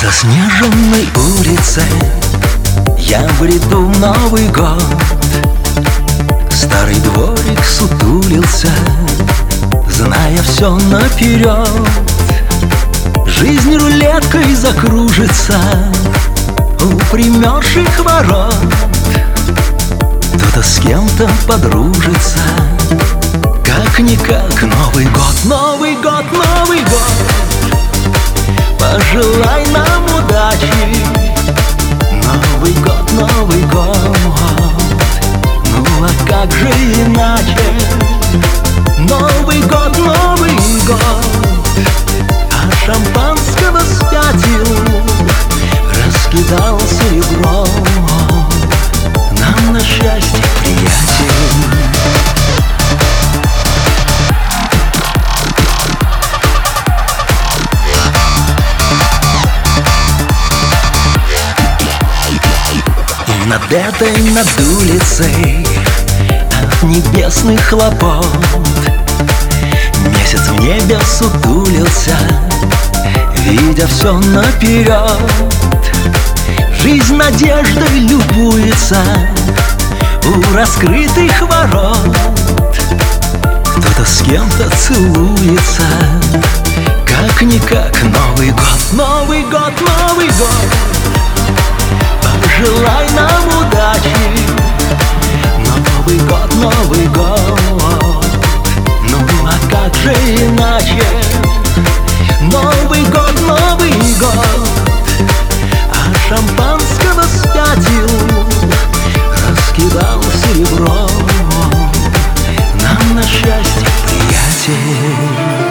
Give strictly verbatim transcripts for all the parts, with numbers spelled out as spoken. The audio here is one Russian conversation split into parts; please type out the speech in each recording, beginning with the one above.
заснеженной улице я бреду в Новый год. Старый дворик сутулился, зная все наперед. Жизнь рулеткой закружится у примерших ворот. Кто-то с кем-то подружится, как-никак Новый год, Новый год, Новый год. Пожелай нам удачи, Новый год, Новый год. Ну а как же иначе? Новый год, Новый год. А шампанского спятил, раскидал серебро. Нам на счастье, приятель. И над этой, над улицей от небесных хлопот месяц в небе сутулился, видя все наперед. Жизнь надеждой любуется у раскрытых ворот. Кто-то с кем-то целуется, как-никак Новый год, Новый год, Новый год. Пожелай нам удачи, Новый год, Новый год. Ну а как же иначе? Новый год, Новый год. А шампанского спятил, раскидал серебро. Нам на счастье, приятель.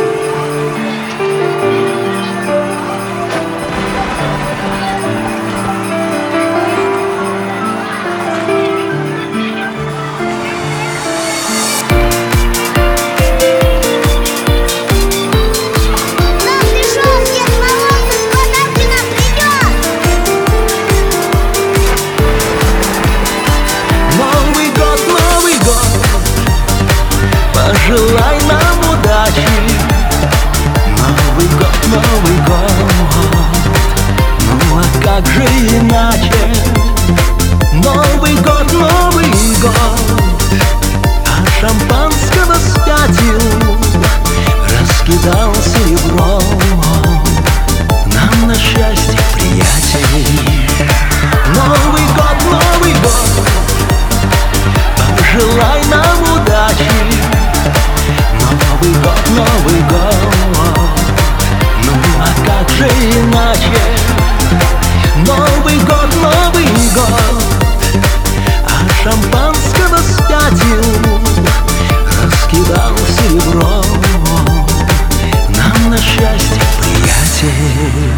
Пожелай нам удачи, Новый год, Новый год. Ну а как же иначе? Новый год, Новый год. А шампанского спятил, раскидал серебро. Нам на счастье, приятель. Новый год, Новый год. Пожелай нам удачи, Новый год, Новый год. Ну а как же иначе? Новый год, Новый год. А шампанского спятил, раскидал серебро. Нам на счастье, приятель.